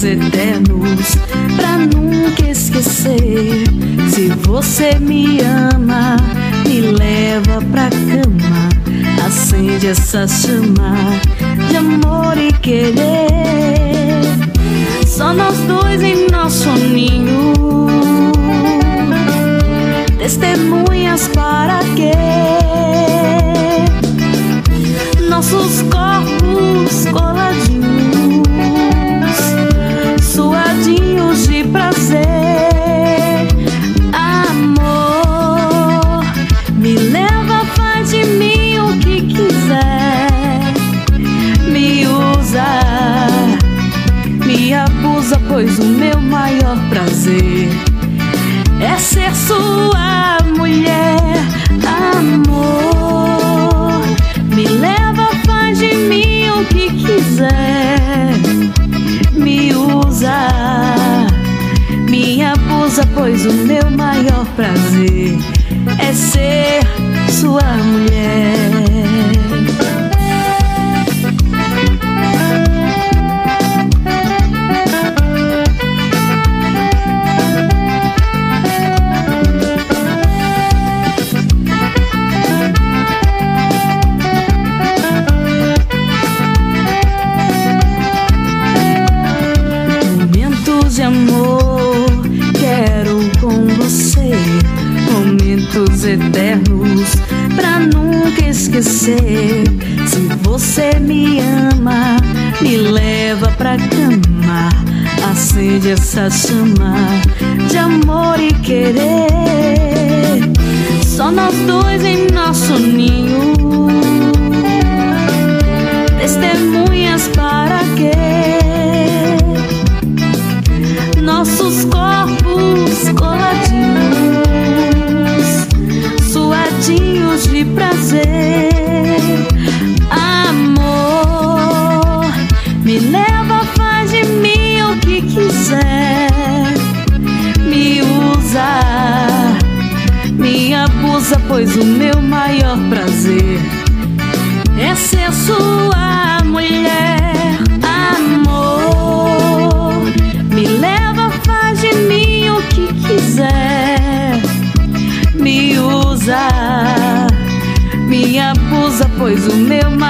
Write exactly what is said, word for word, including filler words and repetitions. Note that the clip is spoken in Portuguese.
momentos eternos pra nunca esquecer. Se você me ama, me leva pra cama, acende essa chama de amor e querer. Só nós dois em nosso ninho, testemunhas para quê? Nossos corpos coladinhos, suadinhos de prazer. Amor, me leva, faz de mim o que quiser. Me usa, me abusa, pois o meu maior prazer é ser sua mulher. Amor, me leva, faz de mim o que quiser. Me usa, me abusa, pois o meu maior prazer é ser sua mulher. De amor, quero com você momentos eternos pra nunca esquecer. Se você me ama, me leva pra cama, acende essa chama de amor e querer. Só nós dois em nosso ninho, testemunhas para quê? Nossos corpos coladinhos, suadinhos de prazer. Amor, me leva, faz de mim o que quiser. Me usa, me abusa, pois o meu maior prazer é ser sua mulher. Amor, me leva, faz de mim o que quiser. Me usa, me abusa, pois o meu